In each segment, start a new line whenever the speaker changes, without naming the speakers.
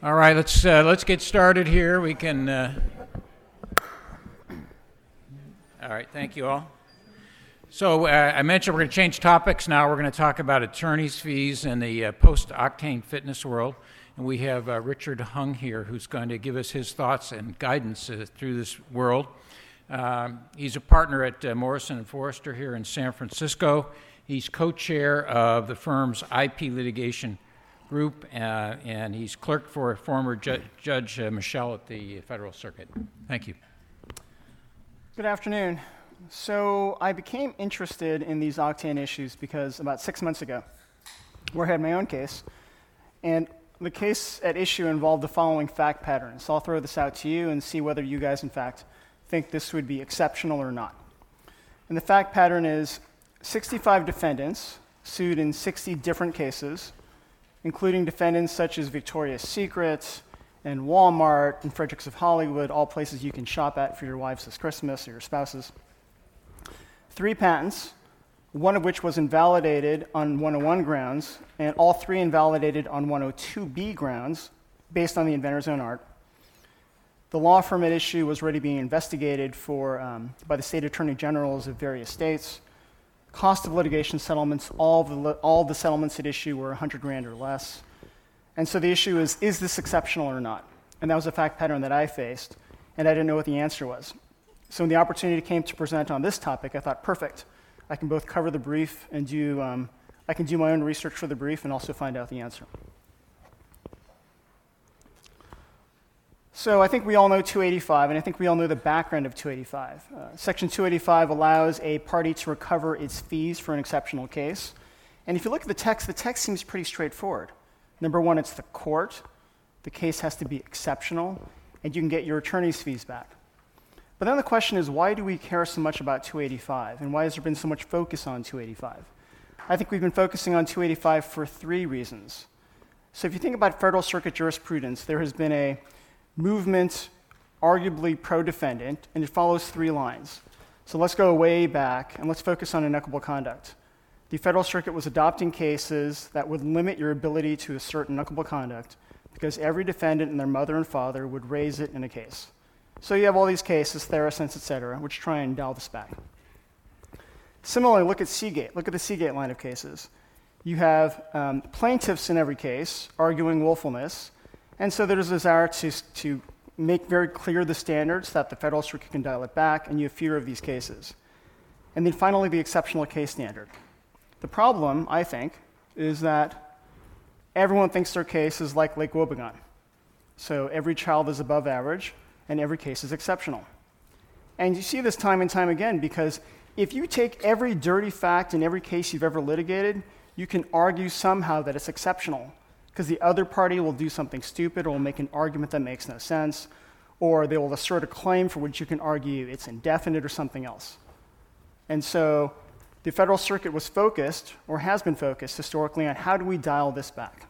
All right, let's get started here. We can. All right, thank you all. So I mentioned we're going to change topics now. We're going to talk about attorney's fees in the post-Octane fitness world. And we have Richard Hung here, who's going to give us his thoughts and guidance through this world. He's a partner at Morrison & Foerster here in San Francisco. He's co-chair of the firm's IP litigation group, and he's clerked for former Judge Michel at the Federal Circuit. Thank you.
Good afternoon. So I became interested in these Octane issues because about 6 months ago, where I had my own case, and the case at issue involved the following fact pattern. So I'll throw this out to you and see whether you guys, in fact, think this would be exceptional or not. And the fact pattern is 65 defendants sued in 60 different cases, including defendants such as Victoria's Secret and Walmart and Fredericks of Hollywood, all places you can shop at for your wives this Christmas or your spouses. 3 patents, one of which was invalidated on 101 grounds, and all 3 invalidated on 102B grounds based on the inventor's own art. The law firm at issue was already being investigated by the state attorney generals of various states. Cost of litigation settlements, all the settlements at issue were $100,000 or less. And so the issue is this exceptional or not? And that was a fact pattern that I faced, and I didn't know what the answer was. So when the opportunity came to present on this topic, I thought, perfect. I can both cover the brief and I can do my own research for the brief and also find out the answer. So I think we all know 285, and I think we all know the background of 285. Section 285 allows a party to recover its fees for an exceptional case. And if you look at the text seems pretty straightforward. Number one, it's the court. The case has to be exceptional, and you can get your attorney's fees back. But then the question is, why do we care so much about 285, and why has there been so much focus on 285? I think we've been focusing on 285 for 3 reasons. So if you think about Federal Circuit jurisprudence, there has been a movement, arguably pro-defendant, and it follows 3 lines. So let's go way back, and let's focus on inequitable conduct. The Federal Circuit was adopting cases that would limit your ability to assert inequitable conduct because every defendant and their mother and father would raise it in a case. So you have all these cases, Theracense, et cetera, which try and dial this back. Similarly, look at Seagate. Look at the Seagate line of cases. You have plaintiffs in every case arguing willfulness, and so there's a desire to make very clear the standards that the Federal Circuit can dial it back, and you have fewer of these cases. And then finally, the exceptional case standard. The problem, I think, is that everyone thinks their case is like Lake Wobegon. So every child is above average, and every case is exceptional. And you see this time and time again, because if you take every dirty fact in every case you've ever litigated, you can argue somehow that it's exceptional, because the other party will do something stupid or will make an argument that makes no sense, or they will assert a claim for which you can argue it's indefinite or something else. And so the Federal Circuit was focused, or has been focused historically, on how do we dial this back.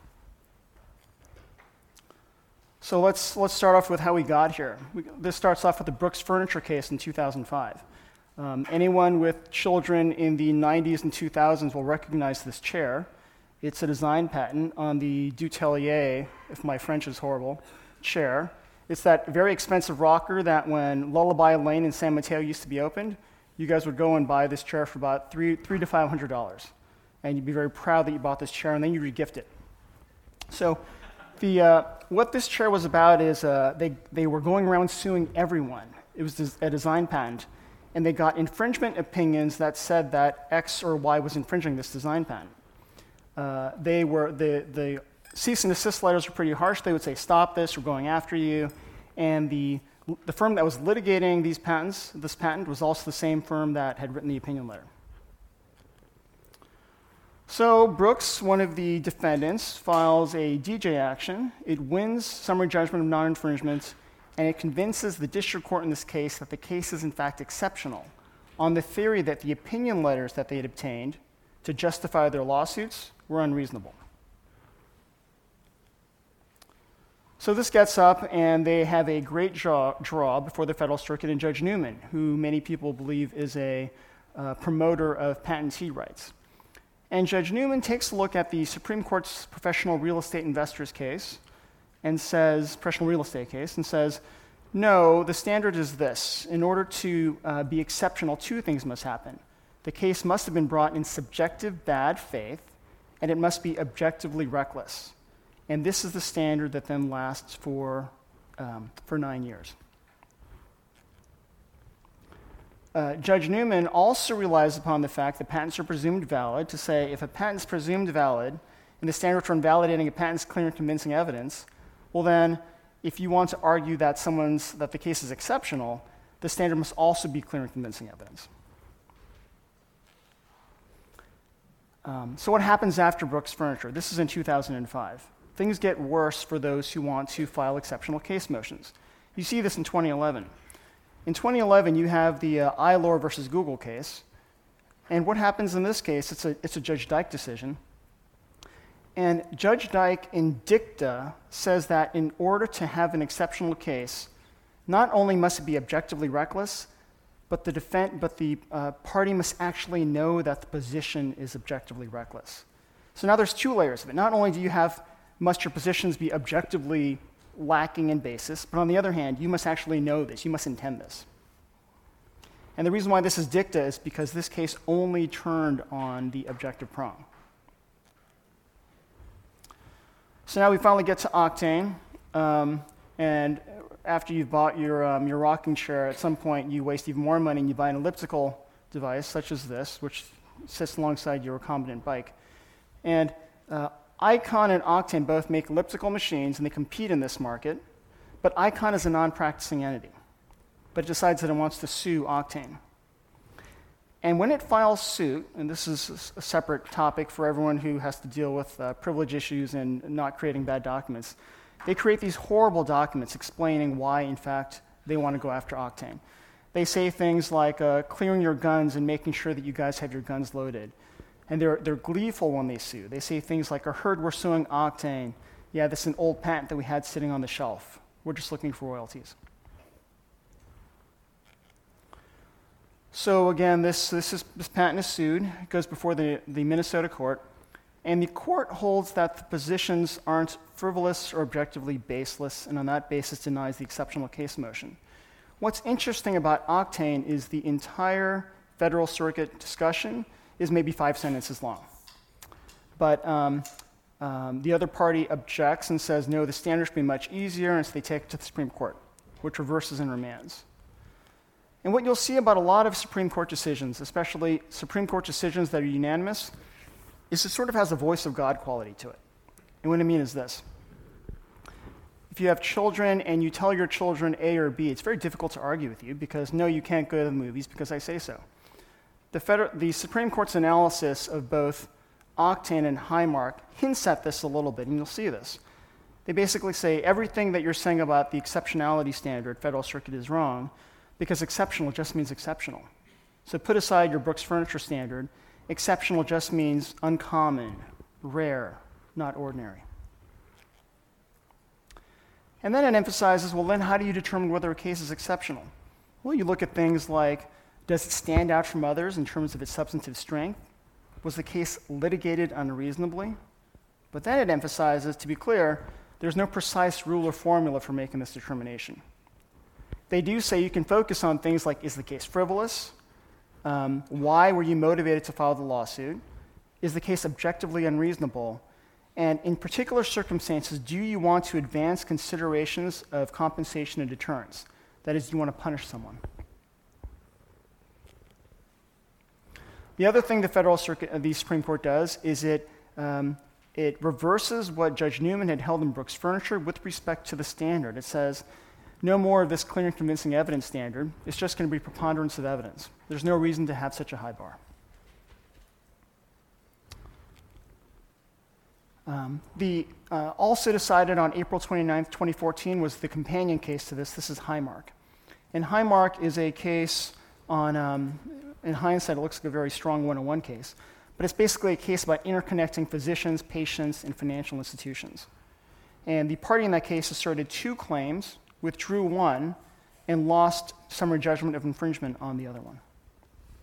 So let's start off with how we got here. This starts off with the Brooks Furniture case in 2005. Anyone with children in the 90s and 2000s will recognize this chair. It's a design patent on the Dutelier, if my French is horrible, chair. It's that very expensive rocker that when Lullaby Lane in San Mateo used to be opened, you guys would go and buy this chair for about $300 to $500. And you'd be very proud that you bought this chair, and then you'd regift it. So what this chair was about is they were going around suing everyone. It was a design patent. And they got infringement opinions that said that X or Y was infringing this design patent. The cease and desist letters were pretty harsh. They would say, stop this, we're going after you. And the firm that was litigating this patent was also the same firm that had written the opinion letter. So Brooks, one of the defendants, files a DJ action. It wins summary judgment of non-infringement, and it convinces the district court in this case that the case is in fact exceptional on the theory that the opinion letters that they had obtained to justify their lawsuits were unreasonable. So this gets up, and they have a great draw before the Federal Circuit and Judge Newman, who many people believe is a promoter of patentee rights. And Judge Newman takes a look at the Supreme Court's professional real estate investors case, and says, professional real estate case, and says, no, the standard is this. In order to be exceptional, two things must happen. The case must have been brought in subjective bad faith, and it must be objectively reckless. And this is the standard that then lasts for 9 years. Judge Newman also relies upon the fact that patents are presumed valid to say if a patent is presumed valid and the standard for invalidating a patent is clear and convincing evidence, well then, if you want to argue that the case is exceptional, the standard must also be clear and convincing evidence. So what happens after Brooks Furniture? This is in 2005. Things get worse for those who want to file exceptional case motions. You see this in 2011. In 2011, you have the Eilor versus Google case. And what happens in this case, it's a Judge Dyke decision. And Judge Dyke in dicta says that in order to have an exceptional case, not only must it be objectively reckless, but the party must actually know that the position is objectively reckless. So now there's two layers of it. Not only must your positions be objectively lacking in basis, but on the other hand, you must actually know this. You must intend this. And the reason why this is dicta is because this case only turned on the objective prong. So now we finally get to Octane, and after you've bought your rocking chair, at some point you waste even more money and you buy an elliptical device such as this, which sits alongside your recombinant bike. And Icon and Octane both make elliptical machines, and they compete in this market, but Icon is a non-practicing entity, but it decides that it wants to sue Octane. And when it files suit, and this is a separate topic for everyone who has to deal with privilege issues and not creating bad documents, they create these horrible documents explaining why, in fact, they want to go after Octane. They say things like clearing your guns and making sure that you guys have your guns loaded. And they're gleeful when they sue. They say things like, I heard we're suing Octane. Yeah, this is an old patent that we had sitting on the shelf. We're just looking for royalties. So again, this patent is sued. It goes before the Minnesota court. And the court holds that the positions aren't frivolous or objectively baseless, and on that basis denies the exceptional case motion. What's interesting about Octane is the entire Federal Circuit discussion is maybe 5 sentences long. But the other party objects and says, no, the standard should be much easier, and so they take it to the Supreme Court, which reverses and remands. And what you'll see about a lot of Supreme Court decisions, especially Supreme Court decisions that are unanimous, is it sort of has a voice of God quality to it. And what I mean is this. If you have children and you tell your children A or B, it's very difficult to argue with you because, no, you can't go to the movies because I say so. The Supreme Court's analysis of both Octane and Highmark hints at this a little bit, and you'll see this. They basically say everything that you're saying about the exceptionality standard, Federal Circuit, is wrong because exceptional just means exceptional. So put aside your Brooks Furniture standard. Exceptional just means uncommon, rare, not ordinary. And then it emphasizes, well, then how do you determine whether a case is exceptional? Well, you look at things like, does it stand out from others in terms of its substantive strength? Was the case litigated unreasonably? But then it emphasizes, to be clear, there's no precise rule or formula for making this determination. They do say you can focus on things like, is the case frivolous? Why were you motivated to file the lawsuit? Is the case objectively unreasonable? And in particular circumstances, do you want to advance considerations of compensation and deterrence? That is, do you want to punish someone? The other thing the Supreme Court does is it reverses what Judge Newman had held in Brooks Furniture with respect to the standard. It says, no more of this clear and convincing evidence standard. It's just going to be preponderance of evidence. There's no reason to have such a high bar. Also decided on April 29th, 2014 was the companion case to this. This is Highmark. And Highmark is a case on, in hindsight, it looks like a very strong one-on-one case. But it's basically a case about interconnecting physicians, patients, and financial institutions. And the party in that case asserted 2 claims, withdrew one, and lost summary judgment of infringement on the other one.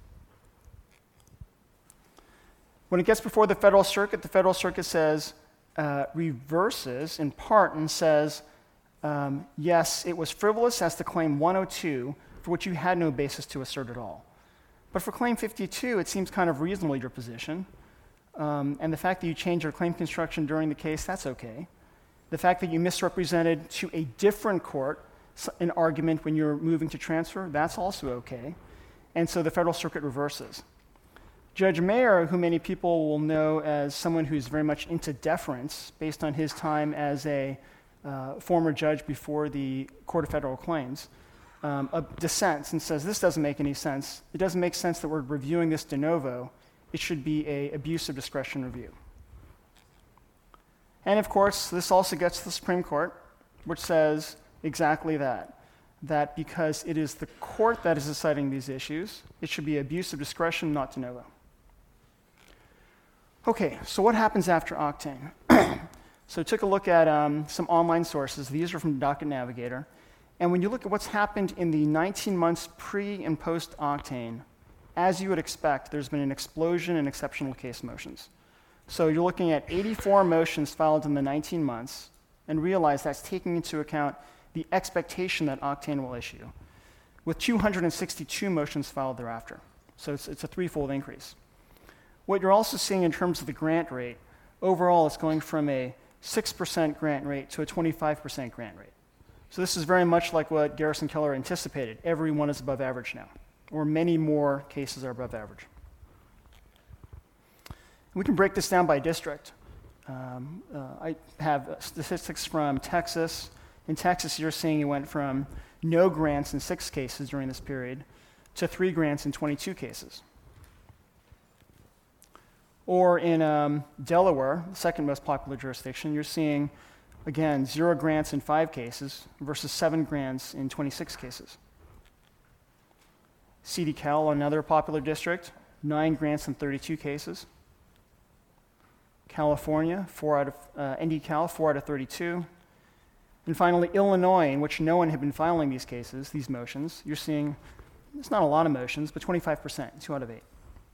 When it gets before the Federal Circuit says, reverses in part and says, yes, it was frivolous as to claim 102, for which you had no basis to assert at all. But for claim 52, it seems kind of reasonable, your position. And the fact that you changed your claim construction during the case, that's okay. The fact that you misrepresented to a different court an argument when you're moving to transfer, that's also okay. And so the Federal Circuit reverses. Judge Mayer, who many people will know as someone who's very much into deference based on his time as a former judge before the Court of Federal Claims, dissents and says, this doesn't make any sense. It doesn't make sense that we're reviewing this de novo. It should be an abuse of discretion review. And of course, this also gets to the Supreme Court, which says exactly that because it is the court that is deciding these issues, it should be abuse of discretion, not de novo. Okay, so what happens after Octane? So took a look at some online sources. These are from Docket Navigator. And when you look at what's happened in the 19 months pre and post Octane, as you would expect, there's been an explosion in exceptional case motions. So you're looking at 84 motions filed in the 19 months, and realize that's taking into account the expectation that Octane will issue, with 262 motions filed thereafter. So it's a threefold increase. What you're also seeing in terms of the grant rate, overall it's going from a 6% grant rate to a 25% grant rate. So this is very much like what Garrison Keillor anticipated. Everyone is above average now, or many more cases are above average. We can break this down by district. I have statistics from Texas. In Texas, you're seeing it went from no grants in 6 cases during this period to 3 grants in 22 cases. Or in Delaware, the second most popular jurisdiction, you're seeing, again, 0 grants in 5 cases versus 7 grants in 26 cases. CD-Cal, another popular district, 9 grants in 32 cases. California, ND-Cal, 4 out of 32. And finally, Illinois, in which no one had been filing these cases, these motions, you're seeing, it's not a lot of motions, but 25%, 2 out of 8.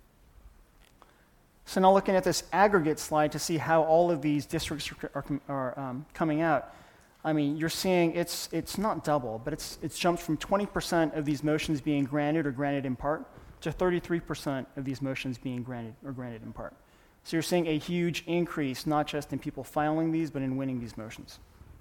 So now looking at this aggregate slide to see how all of these districts are coming out, I mean, you're seeing it's not double, but it's jumped from 20% of these motions being granted or granted in part to 33% of these motions being granted or granted in part. So you're seeing a huge increase, not just in people filing these, but in winning these motions.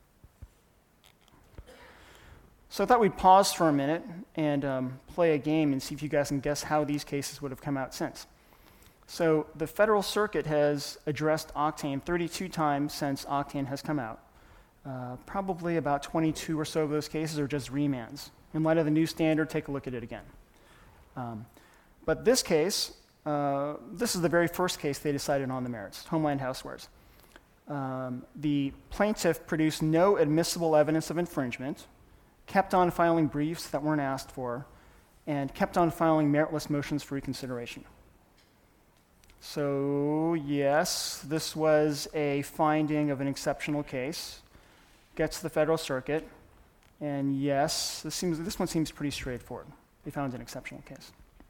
So I thought we'd pause for a minute and play a game and see if you guys can guess how these cases would have come out since. So the Federal Circuit has addressed Octane 32 times since Octane has come out. Probably about 22 or so of those cases are just remands. In light of the new standard, take a look at it again. But this case, this is the very first case they decided on the merits, Homeland Housewares. The plaintiff produced no admissible evidence of infringement, kept on filing briefs that weren't asked for, and kept on filing meritless motions for reconsideration. So yes, this was a finding of an exceptional case. Gets to the Federal Circuit, and yes, this one seems pretty straightforward. They found an exceptional case.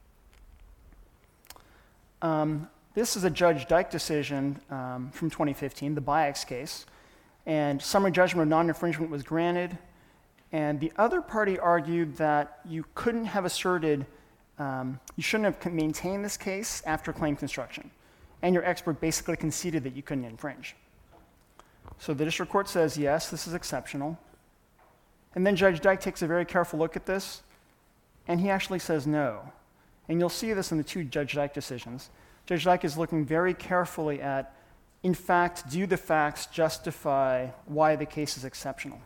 This is a Judge Dyke decision from 2015, the Biax case, and summary judgment of non-infringement was granted, and the other party argued that you couldn't have asserted, you shouldn't have maintained this case after claim construction, and your expert basically conceded that you couldn't infringe. So the district court says, yes, this is exceptional. And then Judge Dyke takes a very careful look at this, and he actually says no. And you'll see this in the 2 Judge Dyke decisions. Judge Dyke is looking very carefully at, in fact, do the facts justify why the case is exceptional?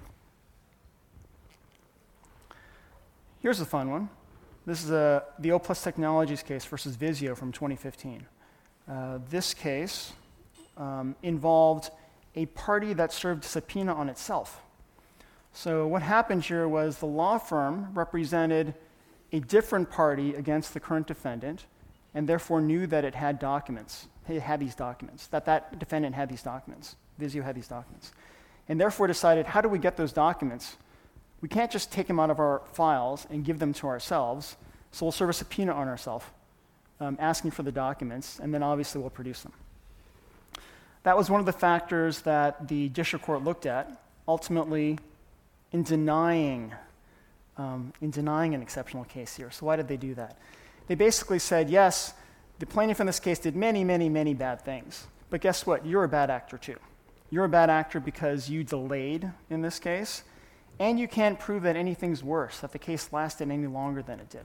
Here's a fun one. This is the O+ Technologies case versus Vizio from 2015. This case involved a party that served a subpoena on itself. So what happened here was the law firm represented a different party against the current defendant, and therefore knew that it had documents. It had these documents, that defendant had these documents. Vizio had these documents. And therefore decided, how do we get those documents? We can't just take them out of our files and give them to ourselves, so we'll serve a subpoena on ourselves, asking for the documents, and then obviously we'll produce them. That was one of the factors that the district court looked at, ultimately in denying an exceptional case here. So why did they do that? They basically said, yes, the plaintiff in this case did many, many, many bad things. But guess what? You're a bad actor too. You're a bad actor because you delayed in this case, and you can't prove that anything's worse, that the case lasted any longer than it did.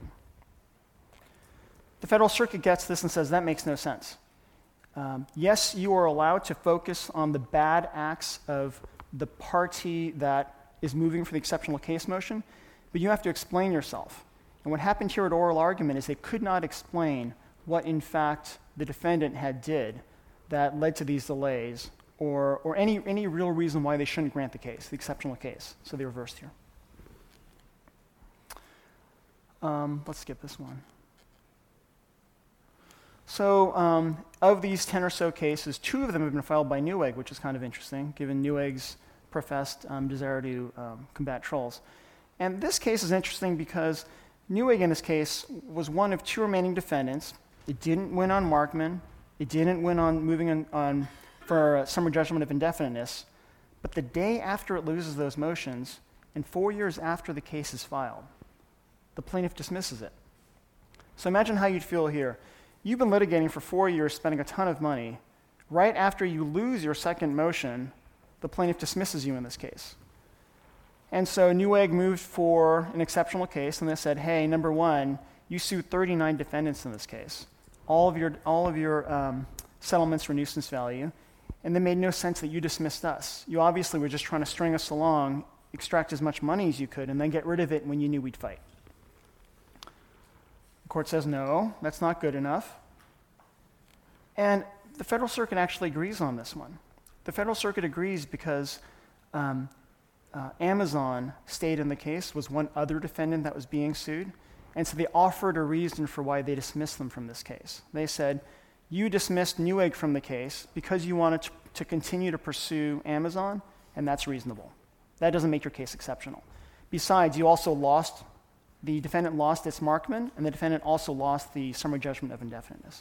The Federal Circuit gets this and says that makes no sense. Yes, you are allowed to focus on the bad acts of the party that is moving for the exceptional case motion, but you have to explain yourself. And what happened here at oral argument is they could not explain what, in fact, the defendant had did that led to these delays or any real reason why they shouldn't grant the case, the exceptional case. So they reversed here. Let's skip this one. So of these 10 or so cases, 2 of them have been filed by Newegg, which is kind of interesting, given Newegg's professed desire to combat trolls. And this case is interesting because Newegg in this case was one of 2 remaining defendants. It didn't win on Markman. It didn't win on moving on for summary judgment of indefiniteness. But the day after it loses those motions, and 4 years after the case is filed, the plaintiff dismisses it. So imagine how you'd feel here. You've been litigating for 4 years, spending a ton of money. Right after you lose your second motion, the plaintiff dismisses you in this case. And so Newegg moved for an exceptional case, and they said, hey, number one, you sued 39 defendants in this case. All of your settlements were nuisance value, and it made no sense that you dismissed us. You obviously were just trying to string us along, extract as much money as you could, and then get rid of it when you knew we'd fight. The court says, no, that's not good enough. And the Federal Circuit actually agrees on this one. The Federal Circuit agrees because Amazon stayed in the case, was one other defendant that was being sued, and so they offered a reason for why they dismissed them from this case. They said, you dismissed Newegg from the case because you wanted to continue to pursue Amazon, and that's reasonable. That doesn't make your case exceptional. Besides, you also lost, the defendant lost its Markman, and the defendant also lost the summary judgment of indefiniteness.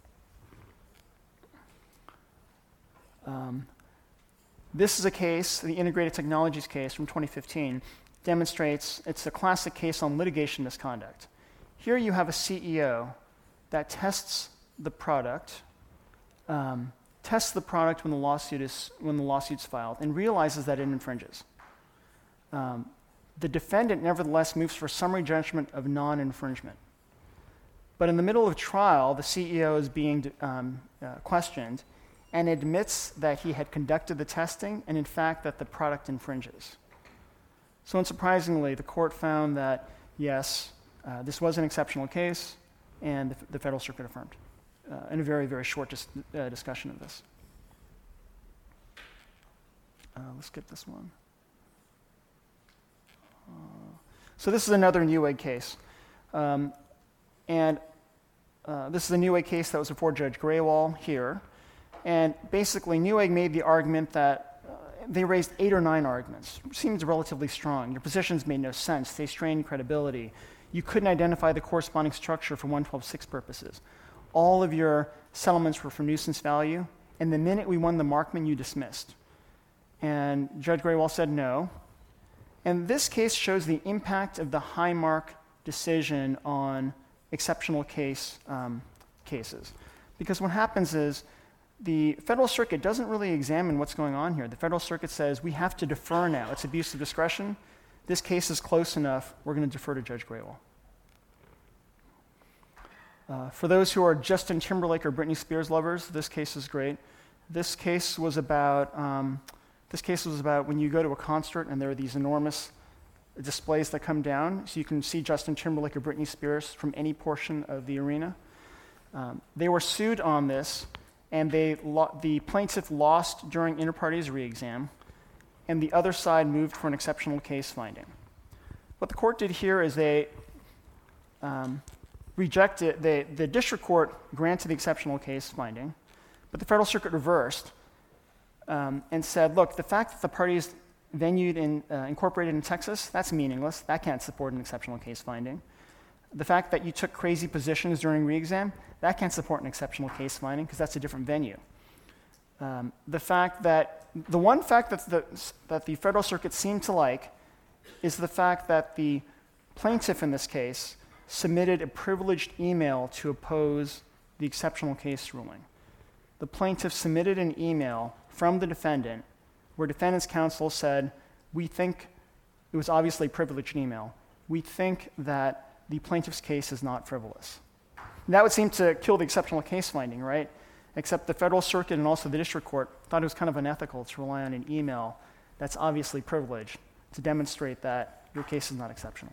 This is a case, the Integrated Technologies case from 2015, demonstrates it's a classic case on litigation misconduct. Here you have a CEO that tests the product when the lawsuit's filed, and realizes that it infringes. The defendant nevertheless moves for summary judgment of non-infringement. But in the middle of trial, the CEO is being questioned and admits that he had conducted the testing and, in fact, that the product infringes. So unsurprisingly, the court found that, yes, this was an exceptional case, and the Federal Circuit affirmed in a very, very short discussion of this. Let's skip this one. So this is another Newegg case. This is a Newegg case that was before Judge Graywall here. And basically, Newegg made the argument that they raised 8 or 9 arguments. Seems relatively strong. Your positions made no sense. They strained credibility. You couldn't identify the corresponding structure for 112.6 purposes. All of your settlements were for nuisance value, and the minute we won the Markman, you dismissed. And Judge Graywall said no. And this case shows the impact of the Highmark decision on exceptional cases. Because what happens is, the Federal Circuit doesn't really examine what's going on here. The Federal Circuit says, we have to defer now. It's abuse of discretion. This case is close enough. We're going to defer to Judge Graywall. For those who are Justin Timberlake or Britney Spears lovers, this case is great. This case was about when you go to a concert and there are these enormous displays that come down, so you can see Justin Timberlake or Britney Spears from any portion of the arena. They were sued on this, and the plaintiff lost during inter-parties re-exam, and the other side moved for an exceptional case finding. What the court did here is they rejected, the district court granted the exceptional case finding, but the Federal Circuit reversed and said, look, the fact that the parties venued and incorporated in Texas, that's meaningless. That can't support an exceptional case finding. The fact that you took crazy positions during re-exam, that can't support an exceptional case finding because that's a different venue. The one fact that the Federal Circuit seemed to like is the fact that the plaintiff in this case submitted a privileged email to oppose the exceptional case ruling. The plaintiff submitted an email from the defendant where defendant's counsel said, we think, it was obviously a privileged email, we think that the plaintiff's case is not frivolous. And that would seem to kill the exceptional case finding, right? Except the Federal Circuit and also the District Court thought it was kind of unethical to rely on an email that's obviously privileged to demonstrate that your case is not exceptional.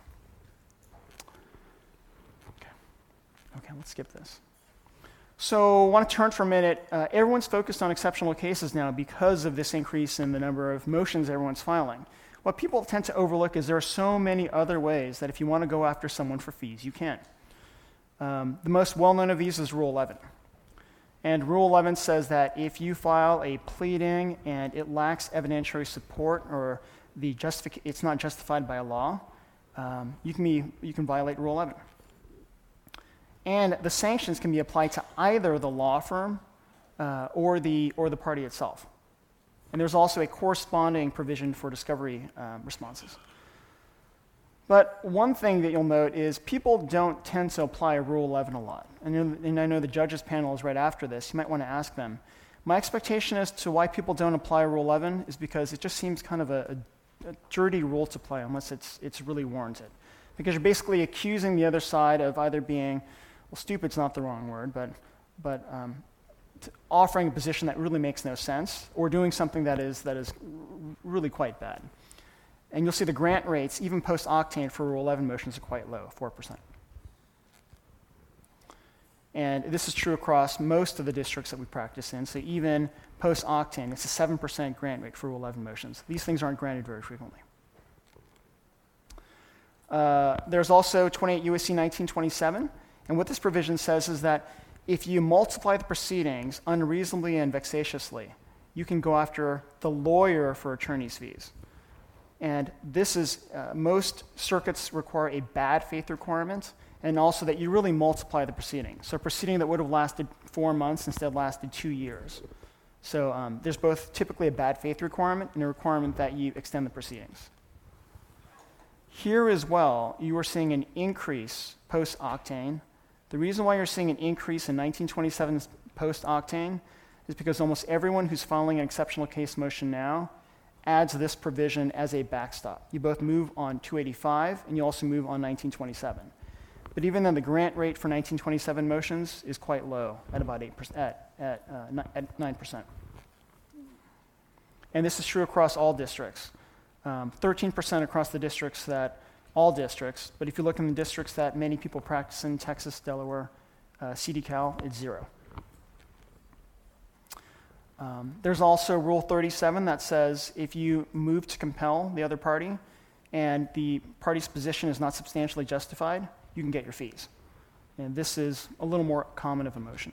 Okay, let's skip this. So I want to turn for a minute. Everyone's focused on exceptional cases now because of this increase in the number of motions everyone's filing. What people tend to overlook is there are so many other ways that if you want to go after someone for fees, you can. The most well-known of these is Rule 11. And Rule 11 says that if you file a pleading and it lacks evidentiary support or it's not justified by a law, you can violate Rule 11. And the sanctions can be applied to either the law firm or the party itself. And there's also a corresponding provision for discovery responses. But one thing that you'll note is people don't tend to apply Rule 11 a lot. And I know the judges panel is right after this. You might want to ask them. My expectation as to why people don't apply Rule 11 is because it just seems kind of a dirty rule to play unless it's really warranted. Because you're basically accusing the other side of either being, well, stupid's not the wrong word, but offering a position that really makes no sense or doing something that is really quite bad. And you'll see the grant rates, even post-Octane for Rule 11 motions, are quite low, 4%. And this is true across most of the districts that we practice in. So even post-Octane, it's a 7% grant rate for Rule 11 motions. These things aren't granted very frequently. There's also 28 U.S.C. 1927. And what this provision says is that if you multiply the proceedings unreasonably and vexatiously, you can go after the lawyer for attorney's fees. And this is, most circuits require a bad faith requirement, and also that you really multiply the proceeding. So a proceeding that would have lasted 4 months instead lasted 2 years. So there's both typically a bad faith requirement and a requirement that you extend the proceedings. Here as well, you are seeing an increase post-Octane. The reason why you're seeing an increase in 1927's post-Octane is because almost everyone who's filing an exceptional case motion now adds this provision as a backstop. You both move on 285 and you also move on 1927. But even then, the grant rate for 1927 motions is quite low at about 8%, at 9%. And this is true across all districts. 13% across the districts all districts, but if you look in the districts that many people practice in, Texas, Delaware, CD-Cal, it's 0. There's also Rule 37 that says if you move to compel the other party and the party's position is not substantially justified, you can get your fees. And this is a little more common of a motion.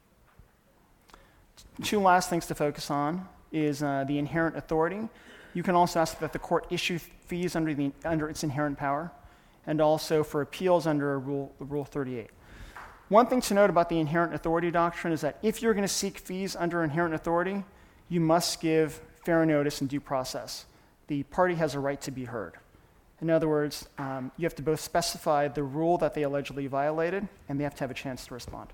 2 last things to focus on is the inherent authority. You can also ask that the court issue fees under its inherent power, and also for appeals under Rule 38. One thing to note about the inherent authority doctrine is that if you're going to seek fees under inherent authority, you must give fair notice and due process. The party has a right to be heard. In other words, you have to both specify the rule that they allegedly violated, and they have to have a chance to respond.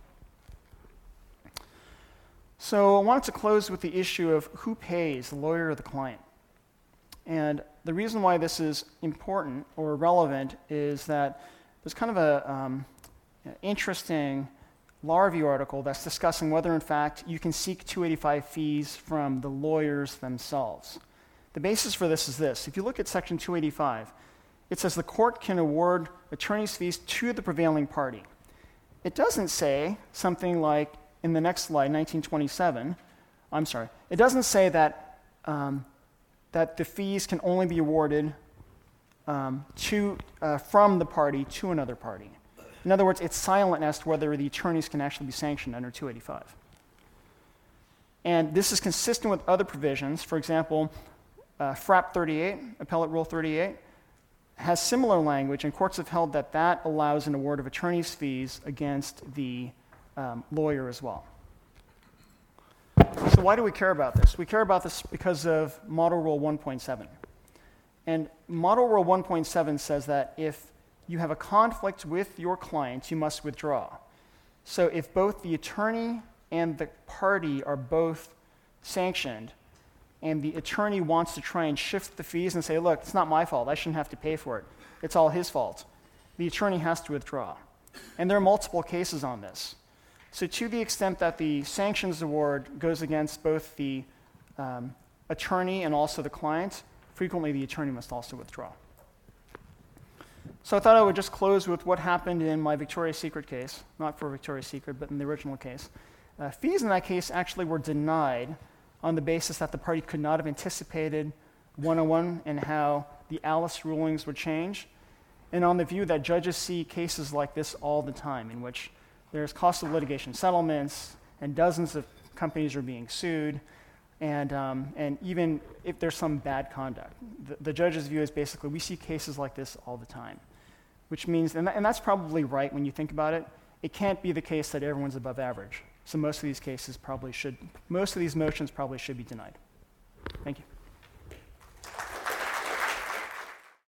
So I wanted to close with the issue of who pays, the lawyer or the client. And the reason why this is important or relevant is that there's kind of a interesting law review article that's discussing whether, in fact, you can seek 285 fees from the lawyers themselves. The basis for this is this. If you look at Section 285, it says the court can award attorney's fees to the prevailing party. It doesn't say something like, in the next slide, 1927, it doesn't say that that the fees can only be awarded from the party to another party. In other words, it's silent as to whether the attorneys can actually be sanctioned under 285. And this is consistent with other provisions. For example, FRAP 38, Appellate Rule 38, has similar language, and courts have held that that allows an award of attorney's fees against the lawyer as well. So why do we care about this? We care about this because of Model Rule 1.7. And Model Rule 1.7 says that if you have a conflict with your client, you must withdraw. So if both the attorney and the party are both sanctioned, and the attorney wants to try and shift the fees and say, look, it's not my fault, I shouldn't have to pay for it, it's all his fault, the attorney has to withdraw. And there are multiple cases on this. So to the extent that the sanctions award goes against both the attorney and also the client, frequently the attorney must also withdraw. So I thought I would just close with what happened in my Victoria's Secret case, not for Victoria's Secret, but in the original case. Fees in that case actually were denied on the basis that the party could not have anticipated 101 and how the Alice rulings would change, and on the view that judges see cases like this all the time, in which there's cost of litigation settlements, and dozens of companies are being sued, and even if there's some bad conduct. The judge's view is basically, we see cases like this all the time, which means, and that's probably right when you think about it, it can't be the case that everyone's above average. So most of these motions probably should be denied. Thank you.